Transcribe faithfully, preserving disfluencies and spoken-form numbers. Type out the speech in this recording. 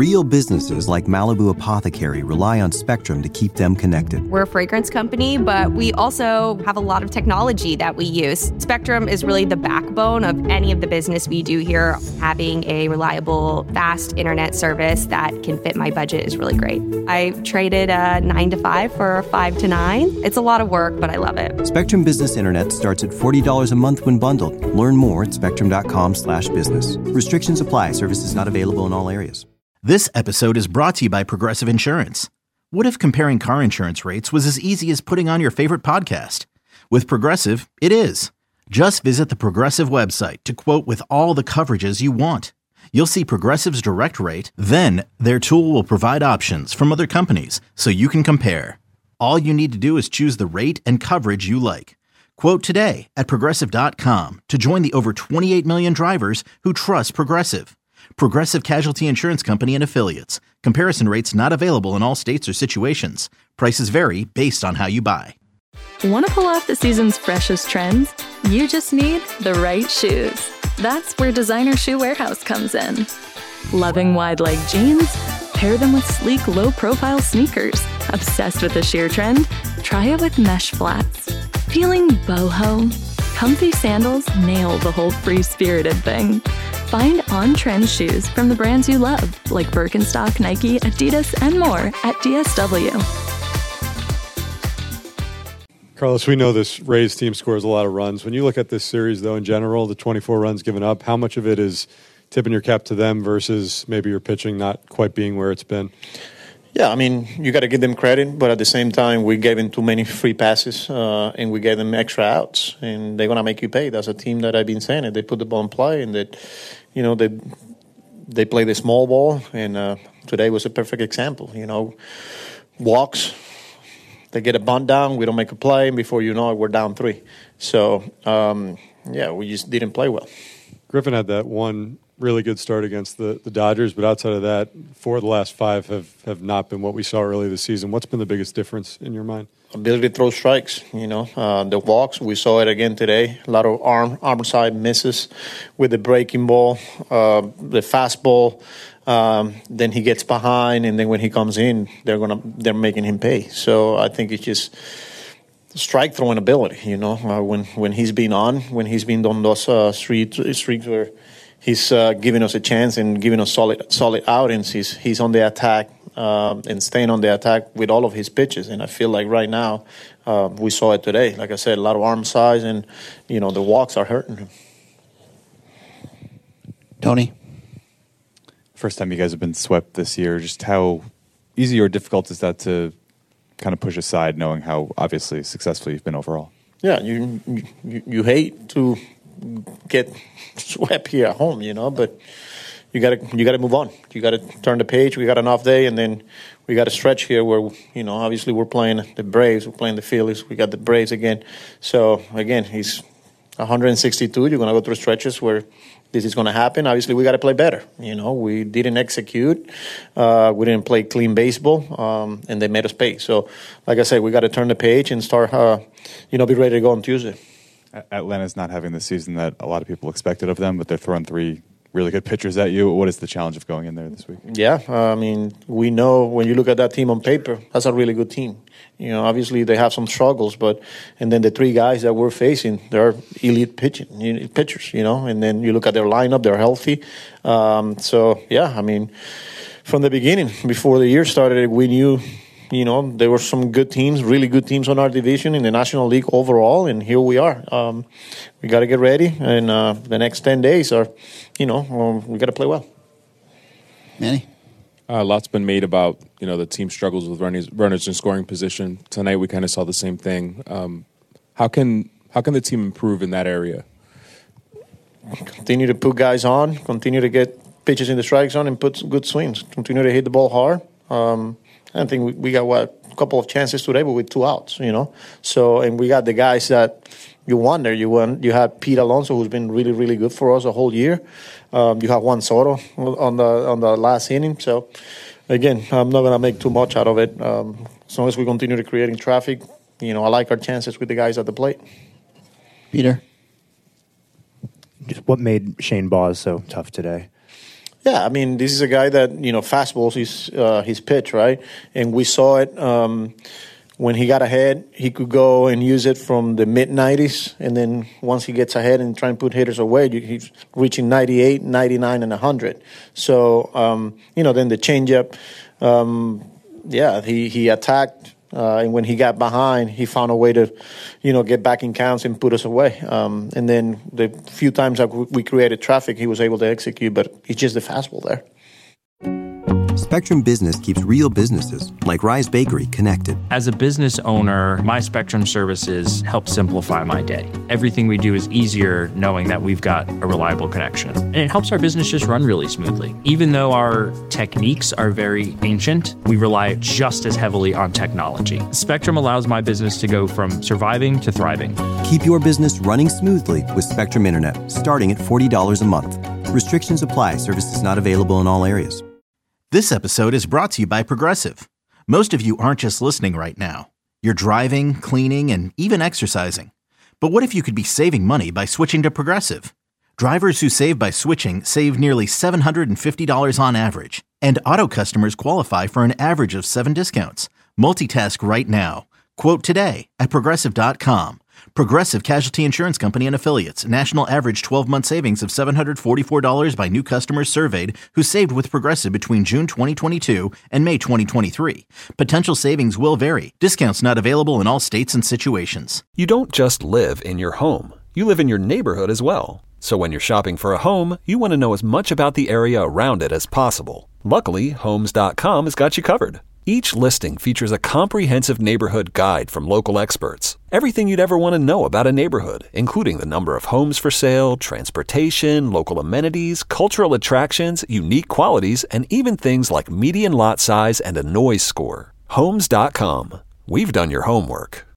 Real businesses like Malibu Apothecary rely on Spectrum to keep them connected. We're a fragrance company, but we also have a lot of technology that we use. Spectrum is really the backbone of any of the business we do here. Having a reliable, fast internet service that can fit my budget is really great. I traded a nine to five for a five to nine. It's a lot of work, but I love it. Spectrum Business Internet starts at forty dollars a month when bundled. Learn more at spectrum.com slash business. Restrictions apply. Services not available in all areas. This episode is brought to you by Progressive Insurance. What if comparing car insurance rates was as easy as putting on your favorite podcast? With Progressive, it is. Just visit the Progressive website to quote with all the coverages you want. You'll see Progressive's direct rate, then their tool will provide options from other companies so you can compare. All you need to do is choose the rate and coverage you like. Quote today at progressive dot com to join the over twenty-eight million drivers who trust Progressive. Progressive Casualty Insurance Company and Affiliates. Comparison rates not available in all states or situations. Prices vary based on how you buy. Want to pull off the season's freshest trends? You just need the right shoes. That's where Designer Shoe Warehouse comes in. Loving wide-leg jeans? Pair them with sleek, low-profile sneakers. Obsessed with the sheer trend? Try it with mesh flats. Feeling boho? Comfy sandals nail the whole free-spirited thing. Find on-trend shoes from the brands you love, like Birkenstock, Nike, Adidas, and more at D S W. Carlos, we know this Rays team scores a lot of runs. When you look at this series, though, in general, the twenty-four runs given up, how much of it is tipping your cap to them versus maybe your pitching not quite being where it's been? Yeah, I mean, you got to give them credit, but at the same time, we gave them too many free passes, uh, and we gave them extra outs, and they're going to make you pay. That's a team that I've been saying it. They put the ball in play, and that, you know, they they play the small ball, and uh, today was a perfect example. You know, walks, they get a bunt down, we don't make a play, and before you know it, we're down three. So, um, yeah, we just didn't play well. Griffin had that one really good start against the, the Dodgers, but outside of that, four of the last five have, have not been what we saw early this season. What's been the biggest difference in your mind? Ability to throw strikes, you know. Uh, the walks, we saw it again today. A lot of arm arm side misses with the breaking ball, uh, the fastball. Um, then he gets behind, and then when he comes in, they're gonna they're making him pay. So I think it's just strike throwing ability, you know. Uh, when when he's been on, when he's been on those uh, street streaks where he's uh, giving us a chance and giving us solid solid outings. He's he's on the attack um, and staying on the attack with all of his pitches. And I feel like right now uh, we saw it today. Like I said, a lot of arm size, and you know the walks are hurting him. Tony, first time you guys have been swept this year. Just how easy or difficult is that to kind of push aside, knowing how obviously successful you've been overall? Yeah, you you, you hate to get swept here at home, you know, but you got to you got to move on. You got to turn the page. We got an off day, and then we got a stretch here where, you know, obviously we're playing the Braves, we're playing the Phillies, we got the Braves again. So again, he's one hundred sixty-two. You're gonna go through stretches where this is gonna happen. Obviously, we got to play better. You know, we didn't execute, uh, we didn't play clean baseball, um, and they made us pay. So, like I said, we got to turn the page and start, uh, you know, be ready to go on Tuesday. Atlanta's not having the season that a lot of people expected of them, but they're throwing three really good pitchers at you. What is the challenge of going in there this week? Yeah, uh, I mean, we know when you look at that team on paper, that's a really good team. You know, obviously they have some struggles, but and then the three guys that we're facing, they're elite pitching pitchers. You know, and then you look at their lineup, they're healthy. Um, so yeah, I mean, from the beginning, before the year started, we knew. You know, there were some good teams, really good teams on our division in the National League overall, and here we are. Um, we got to get ready, and uh, the next ten days are, you know, um, we got to play well. Manny? Uh, a lot's been made about, you know, the team struggles with runners, runners in scoring position. Tonight we kind of saw the same thing. Um, how can how can the team improve in that area? Continue to put guys on, continue to get pitches in the strike zone and put good swings, continue to hit the ball hard. Um, I think we, we got, what, a couple of chances today, but with two outs, you know. So, and we got the guys that you wonder. You want, you have Pete Alonso, who's been really, really good for us the whole year. Um, you have Juan Soto on the on the last inning. So, again, I'm not going to make too much out of it. Um, as long as we continue to creating traffic, you know, I like our chances with the guys at the plate. Peter? Just what made Shane Baz so tough today? Yeah, I mean, this is a guy that, you know, fastballs his, uh, his pitch, right? And we saw it um, when he got ahead. He could go and use it from the mid nineties, and then once he gets ahead and try and put hitters away, he's reaching ninety-eight, ninety-nine, and one hundred. So, um, you know, then the changeup, um, yeah, he, he attacked. Uh, and when he got behind, he found a way to, you know, get back in counts and put us away. Um, and then the few times that we created traffic, he was able to execute, but it's just the fastball there. Spectrum Business keeps real businesses, like Rise Bakery, connected. As a business owner, my Spectrum services help simplify my day. Everything we do is easier knowing that we've got a reliable connection. And it helps our business just run really smoothly. Even though our techniques are very ancient, we rely just as heavily on technology. Spectrum allows my business to go from surviving to thriving. Keep your business running smoothly with Spectrum Internet, starting at forty dollars a month. Restrictions apply. Services not available in all areas. This episode is brought to you by Progressive. Most of you aren't just listening right now. You're driving, cleaning, and even exercising. But what if you could be saving money by switching to Progressive? Drivers who save by switching save nearly seven hundred fifty dollars on average. And auto customers qualify for an average of seven discounts. Multitask right now. Quote today at Progressive dot com. Progressive Casualty Insurance Company and Affiliates. National average twelve-month savings of seven hundred forty-four dollars by new customers surveyed who saved with Progressive between June twenty twenty-two and May twenty twenty-three. Potential savings will vary. Discounts not available in all states and situations. You don't just live in your home. You live in your neighborhood as well. So when you're shopping for a home, you want to know as much about the area around it as possible. Luckily, Homes dot com has got you covered. Each listing features a comprehensive neighborhood guide from local experts. Everything you'd ever want to know about a neighborhood, including the number of homes for sale, transportation, local amenities, cultural attractions, unique qualities, and even things like median lot size and a noise score. Homes dot com. We've done your homework.